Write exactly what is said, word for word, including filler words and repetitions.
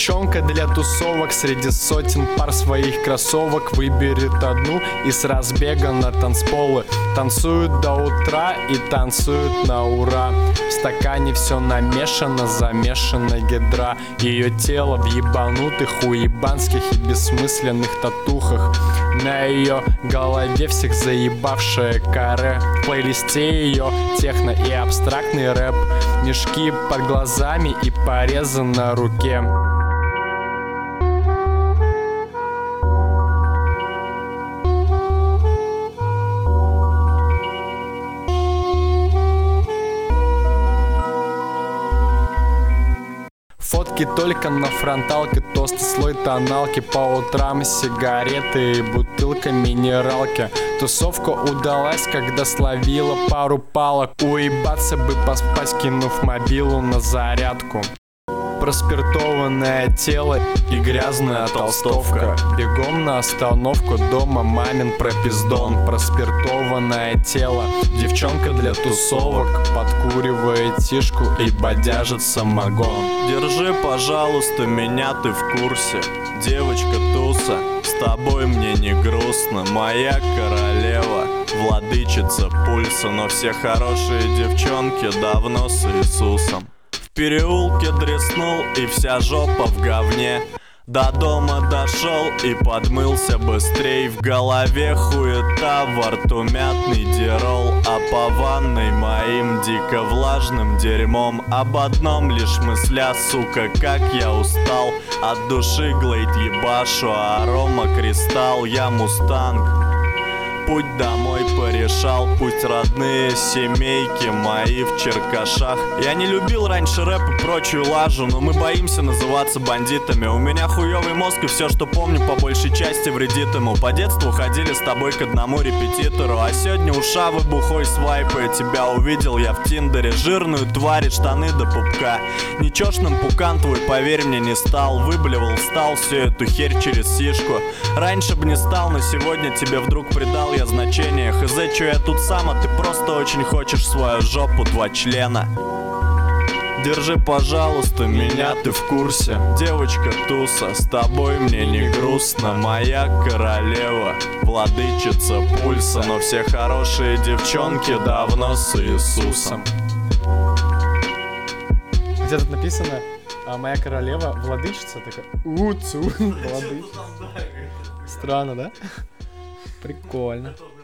Девчонка для тусовок среди сотен пар своих кроссовок выберет одну и с разбега на танцполы танцуют до утра и танцуют на ура. В стакане все намешано, замешана гидра. Ее тело в ебанутых, уебанских и бессмысленных татухах. На ее голове всех заебавшее каре. В плейлисте ее техно и абстрактный рэп. Мешки под глазами и порезы на руке. Фотки только на фронталке, тосты, слой тоналки. По утрам сигареты и бутылка минералки. Тусовка удалась, когда словила пару палок. Уебаться бы поспать, кинув мобилу на зарядку. Проспиртованное тело и грязная толстовка. Бегом на остановку, дома мамин пропиздон. Проспиртованное тело, девчонка для тусовок подкуривает тишку и бодяжит самогон. Держи, пожалуйста, меня, ты в курсе. Девочка туса, с тобой мне не грустно. Моя королева, владычица пульса. Но все хорошие девчонки давно с Иисусом. В переулке дреснул и вся жопа в говне. До дома дошел и подмылся быстрей. В голове хуета, во рту мятный дирол. А по ванной моим дико влажным дерьмом. Об одном лишь мысля, сука, как я устал. От души глейд ебашу, арома кристалл. Я мустанг, путь домой порешал. Пусть родные семейки мои в черкашах. Я не любил раньше рэп и прочую лажу, но мы боимся называться бандитами. У меня хуёвый мозг и все, что помню, по большей части вредит ему. По детству ходили с тобой к одному репетитору, а сегодня у Шавы бухой свайпая. Тебя увидел я в Тиндере, жирную тварь и штаны до пупка. Нечёшным пукан твой, поверь мне, не стал. Выблевал, стал всю эту херь через сишку. Раньше б не стал, но сегодня тебе вдруг придал я значение. Хз, чё я тут сам, а ты просто очень хочешь свою жопу, два члена. Держи, пожалуйста, меня, ты в курсе. Девочка туса, с тобой мне не грустно. Моя королева, владычица пульса. Но все хорошие девчонки давно с Иисусом. Где тут написано: а моя королева, владычица, такая уцу, владычица. Странно, да? Прикольно.